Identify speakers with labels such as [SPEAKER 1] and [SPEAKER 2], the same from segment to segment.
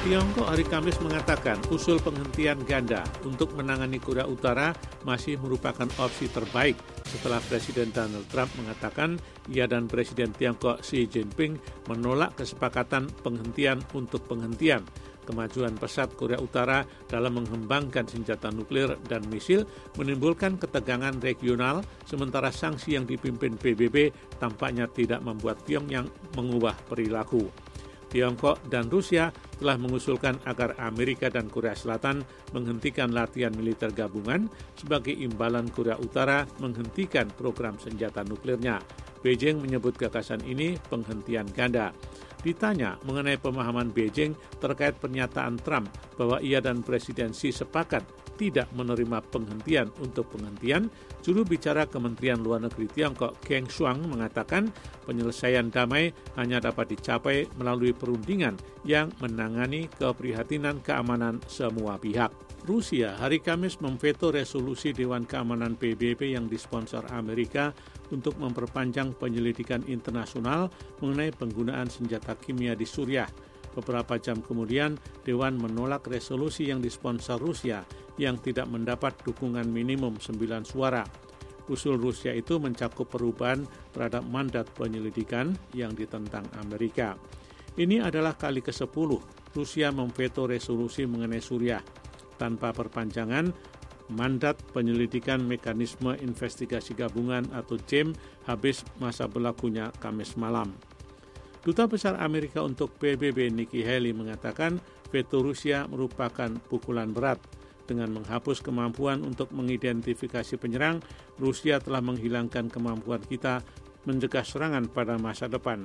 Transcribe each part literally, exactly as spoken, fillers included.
[SPEAKER 1] Tiongkok hari Kamis mengatakan usul penghentian ganda untuk menangani Korea Utara masih merupakan opsi terbaik setelah Presiden Donald Trump mengatakan ia dan Presiden Tiongkok Xi Jinping menolak kesepakatan penghentian untuk penghentian. Kemajuan pesat Korea Utara dalam mengembangkan senjata nuklir dan misil menimbulkan ketegangan regional, sementara sanksi yang dipimpin P B B tampaknya tidak membuat Pyongyang mengubah perilaku. Tiongkok dan Rusia telah mengusulkan agar Amerika dan Korea Selatan menghentikan latihan militer gabungan sebagai imbalan Korea Utara menghentikan program senjata nuklirnya. Beijing menyebut gagasan ini penghentian ganda. Ditanya mengenai pemahaman Beijing terkait pernyataan Trump bahwa ia dan Presiden Xi sepakat tidak menerima penghentian untuk penghentian, juru bicara Kementerian Luar Negeri Tiongkok Geng Shuang mengatakan penyelesaian damai hanya dapat dicapai melalui perundingan yang menangani keprihatinan keamanan semua pihak. Rusia hari Kamis memveto resolusi Dewan Keamanan P B B yang disponsor Amerika untuk memperpanjang penyelidikan internasional mengenai penggunaan senjata kimia di Suriah. Beberapa jam kemudian, Dewan menolak resolusi yang disponsor Rusia yang tidak mendapat dukungan minimum sembilan suara. Usul Rusia itu mencakup perubahan terhadap mandat penyelidikan yang ditentang Amerika. Ini adalah kali kesepuluh Rusia memveto resolusi mengenai Suriah. Tanpa perpanjangan, mandat penyelidikan mekanisme investigasi gabungan atau J E M habis masa berlakunya Kamis malam. Duta Besar Amerika untuk P B B Nikki Haley mengatakan veto Rusia merupakan pukulan berat. Dengan menghapus kemampuan untuk mengidentifikasi penyerang, Rusia telah menghilangkan kemampuan kita mencegah serangan pada masa depan.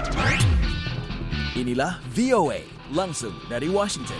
[SPEAKER 2] Inilah V O A, langsung dari Washington.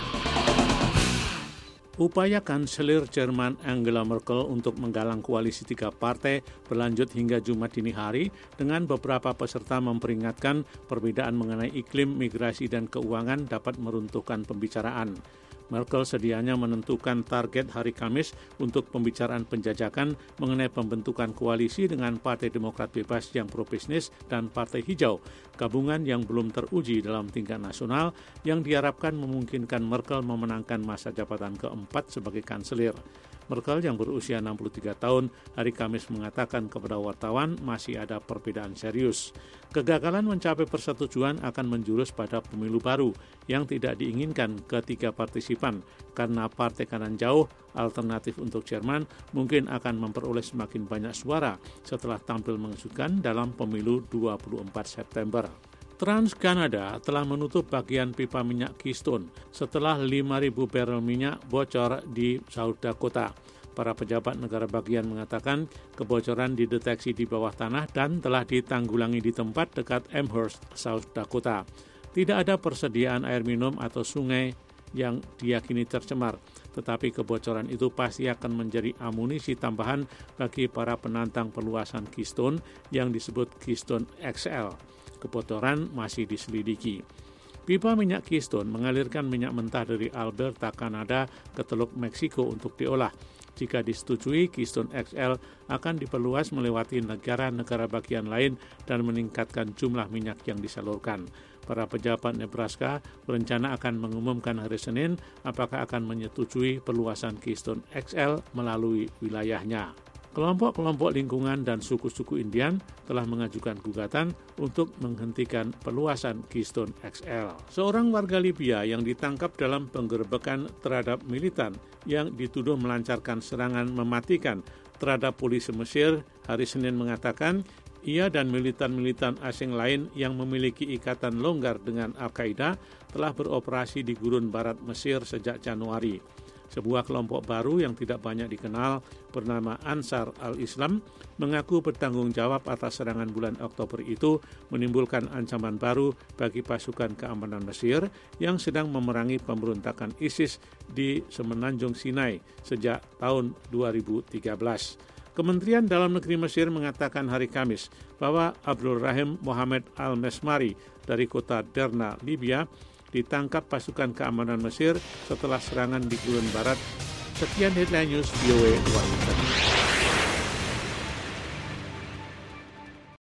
[SPEAKER 1] Upaya Kanselir Jerman Angela Merkel untuk menggalang koalisi tiga partai berlanjut hingga Jumat dini hari dengan beberapa peserta memperingatkan perbedaan mengenai iklim, migrasi, dan keuangan dapat meruntuhkan pembicaraan. Merkel sedianya menentukan target hari Kamis untuk pembicaraan penjajakan mengenai pembentukan koalisi dengan Partai Demokrat Bebas yang pro-bisnis dan Partai Hijau, gabungan yang belum teruji dalam tingkat nasional yang diharapkan memungkinkan Merkel memenangkan masa jabatan keempat sebagai kanselir. Merkel yang berusia enam puluh tiga tahun hari Kamis mengatakan kepada wartawan masih ada perbedaan serius. Kegagalan mencapai persetujuan akan menjurus pada pemilu baru yang tidak diinginkan ketiga partisipan karena Partai Kanan Jauh Alternatif untuk Jerman mungkin akan memperoleh semakin banyak suara setelah tampil mengejutkan dalam pemilu dua puluh empat September. TransCanada telah menutup bagian pipa minyak Keystone setelah lima ribu barel minyak bocor di South Dakota. Para pejabat negara bagian mengatakan kebocoran dideteksi di bawah tanah dan telah ditanggulangi di tempat dekat Amherst, South Dakota. Tidak ada persediaan air minum atau sungai yang diyakini tercemar, tetapi kebocoran itu pasti akan menjadi amunisi tambahan bagi para penantang perluasan Keystone yang disebut Keystone X L. Kebocoran masih diselidiki. Pipa minyak Keystone mengalirkan minyak mentah dari Alberta, Kanada ke Teluk Meksiko untuk diolah. Jika disetujui, Keystone X L akan diperluas melewati negara-negara bagian lain dan meningkatkan jumlah minyak yang disalurkan. Para pejabat Nebraska berencana akan mengumumkan hari Senin apakah akan menyetujui perluasan Keystone X L melalui wilayahnya. Kelompok-kelompok lingkungan dan suku-suku Indian telah mengajukan gugatan untuk menghentikan perluasan Keystone X L. Seorang warga Libya yang ditangkap dalam penggerebekan terhadap militan yang dituduh melancarkan serangan mematikan terhadap polisi Mesir hari Senin mengatakan ia dan militan-militan asing lain yang memiliki ikatan longgar dengan Al-Qaeda telah beroperasi di gurun barat Mesir sejak Januari. Sebuah kelompok baru yang tidak banyak dikenal bernama Ansar al-Islam mengaku bertanggung jawab atas serangan bulan Oktober itu menimbulkan ancaman baru bagi pasukan keamanan Mesir yang sedang memerangi pemberontakan ISIS di Semenanjung Sinai sejak tahun dua ribu tiga belas. Kementerian Dalam Negeri Mesir mengatakan hari Kamis bahwa Abdul Rahim Mohamed Al-Mesmari dari kota Derna, Libya, ditangkap pasukan keamanan Mesir setelah serangan di Gurun Barat. Sekian headline news V O A Washington.